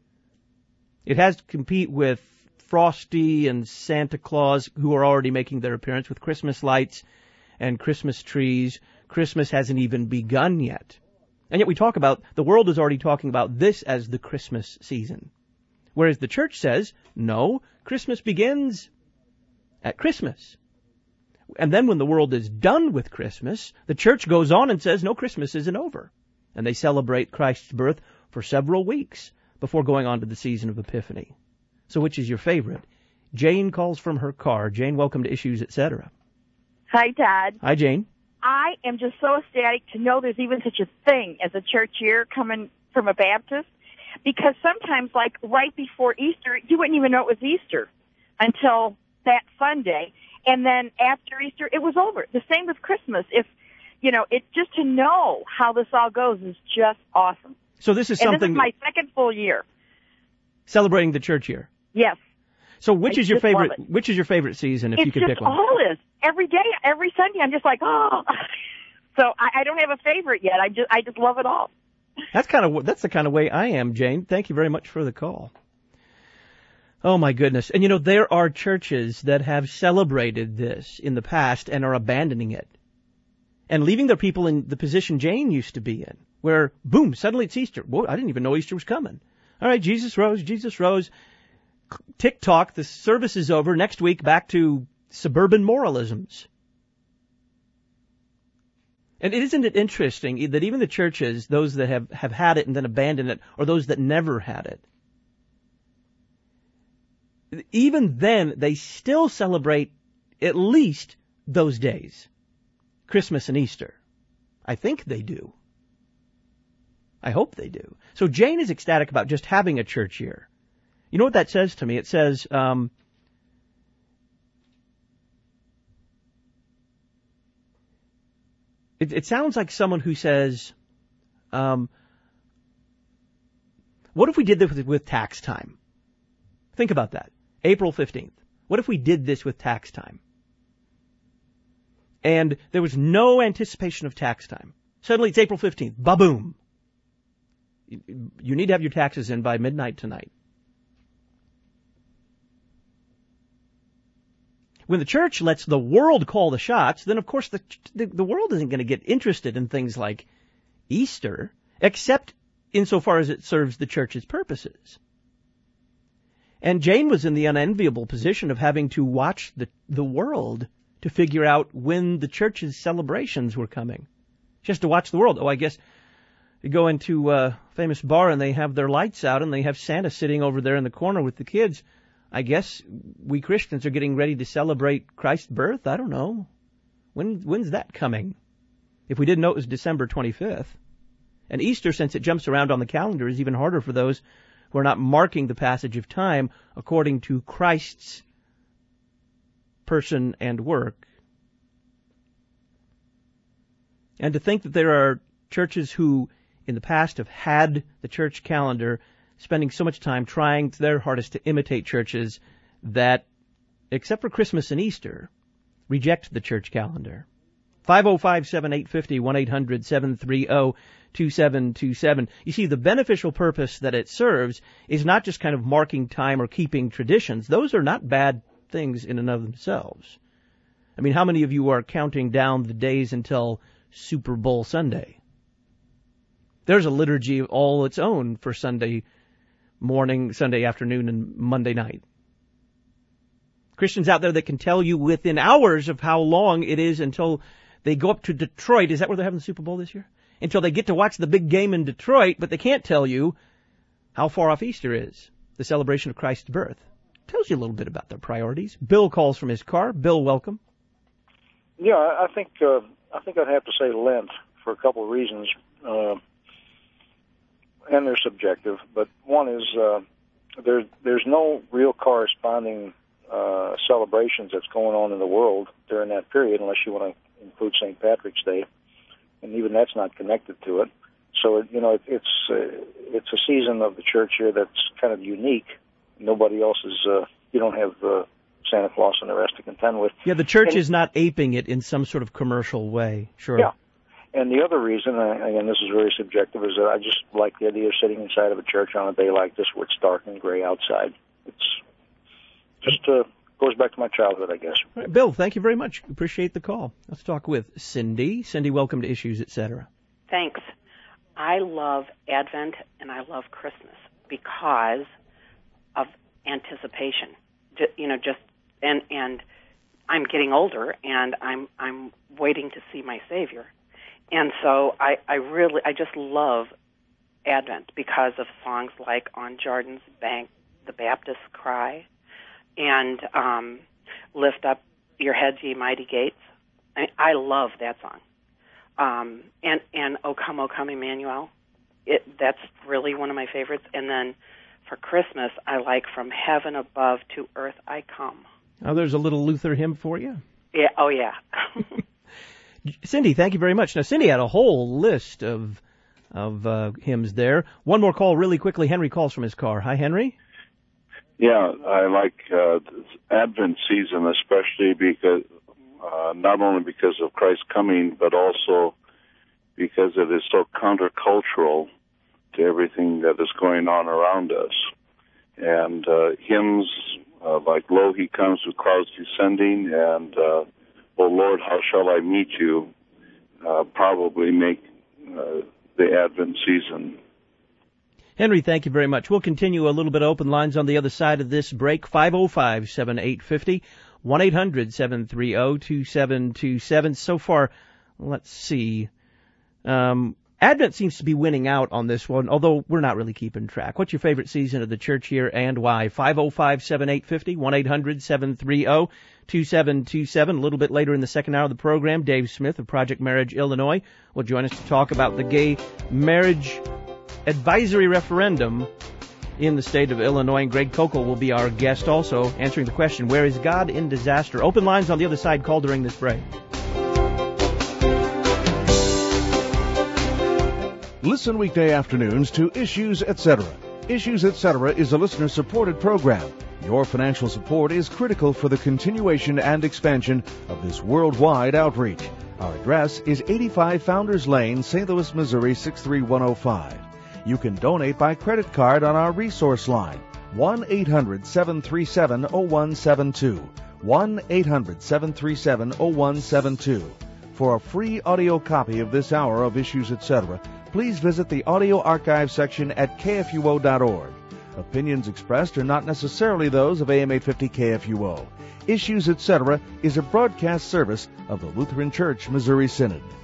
Speaker 1: It has to compete with Frosty and Santa Claus, who are already making their appearance, with Christmas lights and Christmas trees. Christmas hasn't even begun yet. And yet we talk about, the world is already talking about this as the Christmas season. Whereas the church says, no, Christmas begins at Christmas. And then when the world is done with Christmas, the church goes on and says, no, Christmas isn't over. And they celebrate Christ's birth for several weeks before going on to the season of Epiphany. So which is your favorite? Jane calls from her car. Jane, welcome to Issues, et cetera.
Speaker 17: Hi, Todd.
Speaker 1: Hi, Jane.
Speaker 17: I am just so ecstatic to know there's even such a thing as a church year coming from a Baptist, because sometimes, like right before Easter, you wouldn't even know it was Easter until that Sunday, and then after Easter, it was over. The same with Christmas. If you know, it just to know how this all goes is just awesome.
Speaker 1: So this is
Speaker 17: and
Speaker 1: something.
Speaker 17: This is my second full year
Speaker 1: Celebrating the church year.
Speaker 17: Yes.
Speaker 1: So which
Speaker 17: I
Speaker 1: is your
Speaker 17: just love
Speaker 1: favorite?
Speaker 17: it.
Speaker 1: Which is your favorite season, if
Speaker 17: it's
Speaker 1: you could
Speaker 17: just
Speaker 1: pick one?
Speaker 17: all this every day, every Sunday. I'm just like, oh. So I, I don't have a favorite yet. I just, I just love it all.
Speaker 1: That's kind of that's the kind of way I am, Jane. Thank you very much for the call. Oh my goodness! And you know, there are churches that have celebrated this in the past and are abandoning it, and leaving their people in the position Jane used to be in, where boom, suddenly it's Easter. Whoa, I didn't even know Easter was coming. All right, Jesus rose, Jesus rose. Tick-tock, the service is over. Next week, back to suburban moralisms. And isn't it interesting that even the churches, those that have, have had it and then abandoned it, or those that never had it, even then, they still celebrate at least those days, Christmas and Easter. I think they do. I hope they do. So Jane is ecstatic about just having a church year. You know what that says to me? It says, um, it, it sounds like someone who says, um, what if we did this with, with tax time? Think about that. April fifteenth. What if we did this with tax time? And there was no anticipation of tax time. Suddenly it's April fifteenth. Ba-boom. You, you need to have your taxes in by midnight tonight. When the church lets the world call the shots, then of course the the, the world isn't going to get interested in things like Easter, except insofar as it serves the church's purposes. And Jane was in the unenviable position of having to watch the the world to figure out when the church's celebrations were coming. She has to watch the world. Oh, I guess you go into a famous bar and they have their lights out and they have Santa sitting over there in the corner with the kids. I guess we Christians are getting ready to celebrate Christ's birth. I don't know. When when's that coming? If we didn't know it was December twenty-fifth. And Easter, since it jumps around on the calendar, is even harder for those who are not marking the passage of time according to Christ's person and work. And to think that there are churches who in the past have had the church calendar spending so much time trying their hardest to imitate churches that, except for Christmas and Easter, reject the church calendar. five oh five, seven eight five oh, one eight hundred, seven three oh, two seven two seven. You see, the beneficial purpose that it serves is not just kind of marking time or keeping traditions. Those are not bad things in and of themselves. I mean, how many of you are counting down the days until Super Bowl Sunday? There's a liturgy all its own for Sunday morning, Sunday afternoon, and Monday night. Christians out there that can tell you within hours of how long it is until they go up to Detroit. Is that where they're having the Super Bowl this year? Until they get to watch the big game in Detroit, but they can't tell you how far off Easter is, the celebration of Christ's birth. Tells you a little bit about their priorities. Bill calls from his car. Bill, welcome.
Speaker 18: Yeah, I think uh, I think I'd have to say Lent for a couple of reasons, uh, and they're subjective. But one is uh, there, there's no real corresponding uh, celebrations that's going on in the world during that period, unless you want to include Saint Patrick's Day, and even that's not connected to it. So it, you know, it, it's uh, it's a season of the church here that's kind of unique. Nobody else is. Uh, you don't have uh, Santa Claus and the rest to contend with.
Speaker 1: Yeah, the church
Speaker 18: and,
Speaker 1: is not aping it in some sort of commercial way. Sure.
Speaker 18: Yeah. And the other reason, uh, again, this is very subjective, is that I just like the idea of sitting inside of a church on a day like this where it's dark and gray outside. It's just uh, goes back to my childhood, I guess.
Speaker 1: All right, Bill, thank you very much. Appreciate the call. Let's talk with Cindy. Cindy, welcome to Issues, et cetera.
Speaker 19: Thanks. I love Advent and I love Christmas because of anticipation. Just, you know, just and and I'm getting older and I'm I'm waiting to see my Savior. And so I, I really, I just love Advent because of songs like On Jordan's Bank, The Baptist Cry, and um, Lift Up Your Heads, Ye Mighty Gates. I mean, I love that song. Um, and, and O Come, O Come, Emmanuel. It, that's really one of my favorites. And then for Christmas, I like From Heaven Above to Earth I Come.
Speaker 1: Oh, there's a little Luther hymn for you.
Speaker 19: Yeah. Oh, yeah.
Speaker 1: Cindy, thank you very much. Now, Cindy had a whole list of of uh, hymns there. One more call really quickly. Henry calls from his car. Hi, Henry.
Speaker 20: Yeah, I like uh, this Advent season, especially because uh, not only because of Christ's coming, but also because it is so countercultural to everything that is going on around us. And uh, hymns uh, like Lo, He Comes with Clouds Descending, and uh, Oh Lord, How Shall I Meet You, uh, probably make uh, the Advent season.
Speaker 1: Henry, thank you very much. We'll continue a little bit open lines on the other side of this break. five oh five, seven eight five oh, one eight hundred, seven three oh, two seven two seven. So far, let's see. Um, Advent seems to be winning out on this one, although we're not really keeping track. What's your favorite season of the church year and why? five oh five, seven eight five oh, one eight hundred, seven three oh, two seven two seven. A little bit later in the second hour of the program, Dave Smith of Project Marriage Illinois will join us to talk about the gay marriage advisory referendum in the state of Illinois. And Greg Kokel will be our guest also, answering the question, where is God in disaster? Open lines on the other side. Call during this break.
Speaker 10: Listen weekday afternoons to Issues, et cetera. Issues, et cetera is a listener-supported program. Your financial support is critical for the continuation and expansion of this worldwide outreach. Our address is eighty-five Founders Lane, Saint Louis, Missouri, six three one oh five. You can donate by credit card on our resource line, one eight hundred, seven three seven, oh one seven two, one eight hundred, seven three seven, oh one seven two. For a free audio copy of this hour of Issues, et cetera, please visit the audio archive section at K F U O dot org. Opinions expressed are not necessarily those of A M eight fifty K F U O. Issues, et cetera is a broadcast service of the Lutheran Church Missouri Synod.